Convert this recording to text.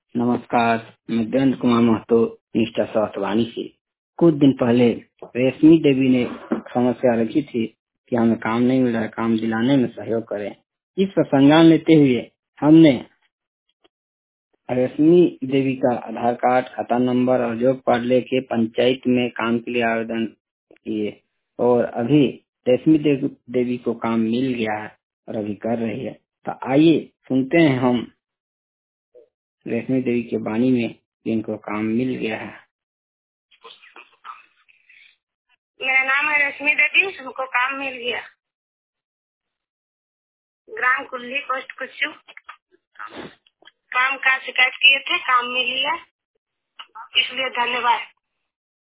नमस्कार, मैं देवेंद्र कुमार महतो निष्ठा स्वास्थ्यवाणी से। कुछ दिन पहले रेशमी देवी ने समस्या रखी थी कि हमें काम नहीं मिल रहा है, काम दिलाने में सहयोग करें। इस पर संज्ञान लेते हुए हमने रेशमी देवी का आधार कार्ड, खाता नंबर और जॉब कार्ड लेके पंचायत में काम के लिए आवेदन किए और अभी रेशमी देवी को काम मिल गया है और अभी कर रही है। तो आइए सुनते हैं हम रेशमी देवी के वाणी में कि इनको काम मिल गया है। मेरा नाम है रश्मि देवी, हमको काम मिल गया। ग्राम कुल्ली, पोस्ट कुच्चू। काम का शिकायत किए थे, काम मिल गया, इसलिए धन्यवाद।